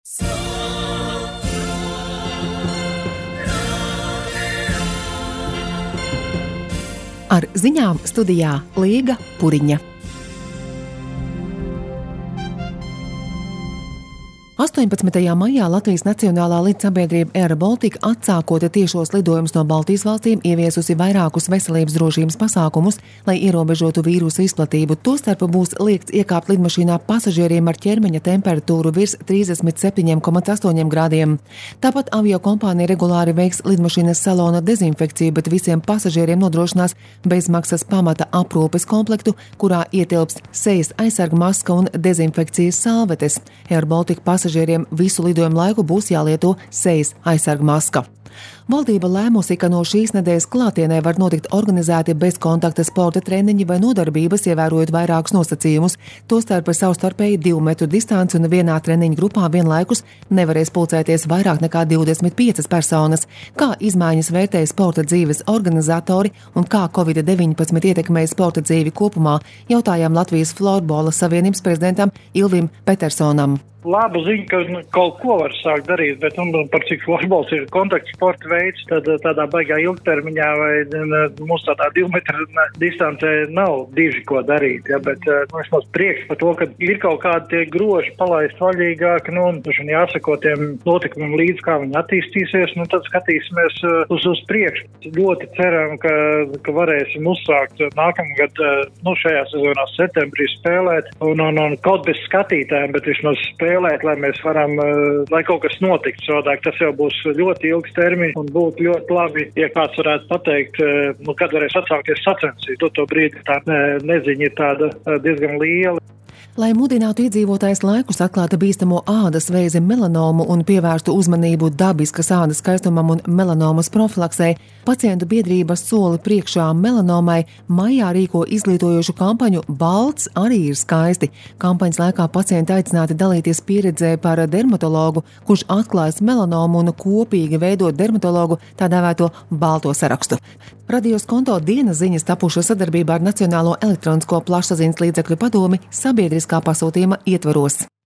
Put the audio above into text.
Ar ziņām studijā Līga Puriņa. 18. maijā Latvijas Nacionālā lidsabiedrība Air Baltica atsākot tiešos lidojumus no Baltijas valstīm ieviesusi vairākus veselības drošības pasākumus, lai ierobežotu vīrusu izplatību. Tostarp būs liegts iekāpt lidmašīnā pasažieriem ar ķermeņa temperatūru virs 37,8 grādiem. Tāpat aviokompānija regulāri veiks lidmašīnas salona dezinfekciju, bet visiem pasažieriem nodrošinās bezmaksas pamata aprūpes komplektu, kurā ietilpst sejas aizsarga maska un dezinfekcijas salvetes. Air Baltica pasažieriem visu lidojumu laiku būs jālieto sejas aizsarga maska. Valdība lēmusi, ka no šīs nedēļas klātienē var notikt organizēti bezkontakta sporta treniņi vai nodarbības, ievērojot vairākus nosacījumus. Tostarp savstarpēji 2 metru distanci un vienā treniņu grupā vienlaikus nevarēs pulcēties vairāk nekā 25 personas. Kā izmaiņas vērtēja sporta dzīves organizatori un kā Covid-19 ietekmēja sporta dzīvi kopumā, jautājām Latvijas Florbola savienības prezidentam Ilvim Petersonam. Labu ziņu, ka kaut ko var sākt darīt, bet par cik florbols ir kontaktsporta veids, tad tādā baigā ilgtermiņā vai mums tādā 2 metru distancē nav diži ko darīt. Ja, bet mums prieks par to, ka ir kaut kādi tie groži palaist vaļīgāk, un jāsako tiem notikumiem līdz, kā viņi attīstīsies, tad skatīsimies uz priekšu. Ļoti ceram, ka varēsim uzsākt nākamgad, šajā sezonā septembrī spēlēt un kaut bez skatītājiem, bet vismaz spēlēt, lai mēs varam, lai kaut kas notiktu savādāk. Tas jau būs ļoti ilgs termiņš un būtu ļoti labi, ja kāds varētu pateikt, kad varēs atsākties sacensības. To brīdi tā neziņa ir tāda diezgan liela. Lai mudinātu iedzīvotājus laikus atklāt bīstamo ādas vēzi melanomu un pievērstu uzmanību dabiskas ādas skaistumam un melanomas profilaksei, pacientu biedrības soli priekšā melanomai maijā rīko izglītojošu kampaņu Balts arī ir skaisti. Kampaņas laikā pacienti aicināti dalīties pieredzē par dermatologu, kurš atklājas melanomu un kopīgi veidot dermatologu tā dēvēto balto sarakstu. Radios konto dienas ziņas tapušas sadarbībā ar Nacionālo elektronisko plašsaziņas līdzekļu padomi sabiedriskā pasūtījuma ietvaros.